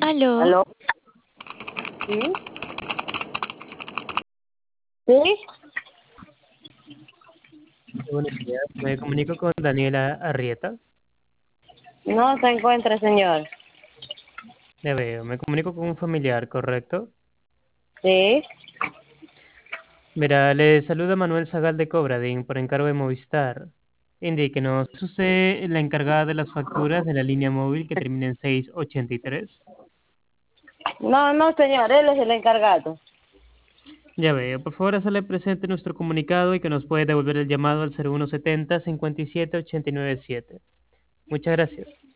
Aló, ¿Aló? ¿Sí? ¿Sí? Buenos días, me comunico con Daniela Arrieta. No se encuentra, señor. Ya veo, me comunico con un familiar, ¿correcto? ¿Sí? Mira, le saluda Manuel Zagal de Cobradín por encargo de Movistar. Indíquenos, ¿es usted la encargada de las facturas de la línea móvil que termina en 683? No, no, señor, él es el encargado. Ya veo, por favor, hacerle presente nuestro comunicado y que nos puede devolver el llamado al 0170 57 897. Muchas gracias.